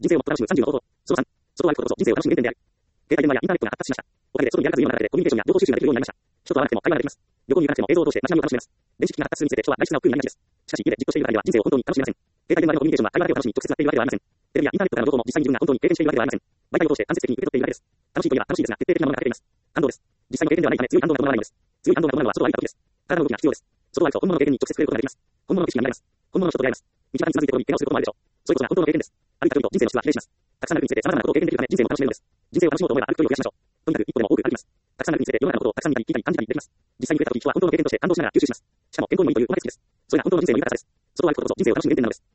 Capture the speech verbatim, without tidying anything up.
人生をもっと楽しむさんじゅうの方法。そのさん、外を歩くことこそ人生を楽しむ原点である。携帯電話やインターネットが発達しました。おかげで外にある今の中でコミュニケーションや情報収集ができるようになりました。人と会わなくても会話ができます。旅行に行かなくても映像を通して街並みを楽しめます。電子機器が発達するにつれ人は大質な億劫になりがちです。しかし家でじっとしているだけでは人生を本当に楽しめません。携帯電話でのコミュニケーションは会話だけを楽しみ直接なっているわけではありません。テレビやインターネットからの情報も実際に自分が本当に経験しているわけではありません。媒体を通して間接的に受け取っているだけです。楽しいといえば楽しいですが、決定的なものが欠けています。感動です。実際の経験ではないため強い感動が伴わないのです。強い感動が伴うのは外を歩いた時です。体の動きが必要です。外を歩くと本物の経験に直接触れることができます。本物の景色が見られます。本物の人と出会えます。道端につまずいて転び怪我をすることもあるでしょう。そういうことが本当の経験です。歩いた距離と人生の質は比例します。たくさん歩くにつれて様々なことを経験できるため人生も楽しめるのです。人生を楽しもうと思えば歩く距離を増やしましょう。とにかく一歩でも多く歩きます。たくさん歩くにつれて世の中のことをたくさん見たり聞いたり感じたりできます。実際に触れた時人は本当の経験として感動しながら吸収します。しかも健康にも良い馬です。それが本当の人生の豊かさです。外を歩くことこそ人生を楽しむ原点なのです。